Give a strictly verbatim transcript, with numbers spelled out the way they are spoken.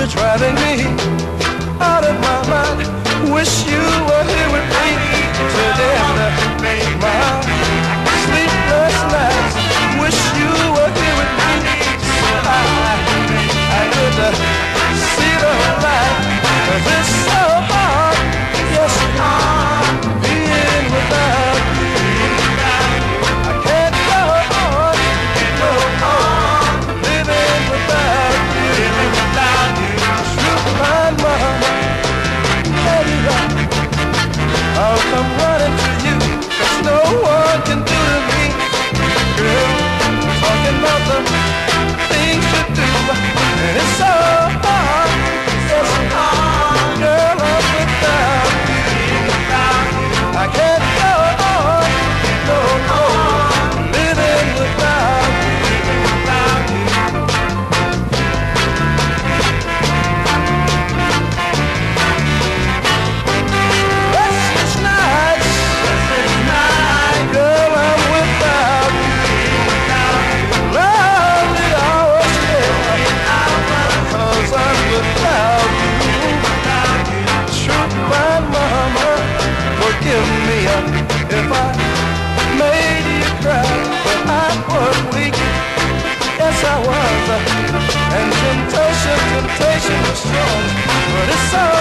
driving me out of my mind. Wish you were here with me today after my sleepless nights. Wish you were here with me so I, I could uh, see the light. 'Cause it's so hard, yes, hard being without you. I can't go on, no on, living without you. Living without you. Truth find mama, baby, I'll come running to you. 'Cause no one can do to me. Girl, talking about the things you do, and it's so hard, it's hard, girl, I'm without you. I can't go on, no, no, living without you, without you. Restless nights, restless nights, girl, I'm without you, without you. Lonely hours, yeah, 'cause I'm without you, without you. Truth, my mama, forgive me uh, if I made you cry, but I was weak, yes I was, uh, and temptation, temptation was strong, but it's so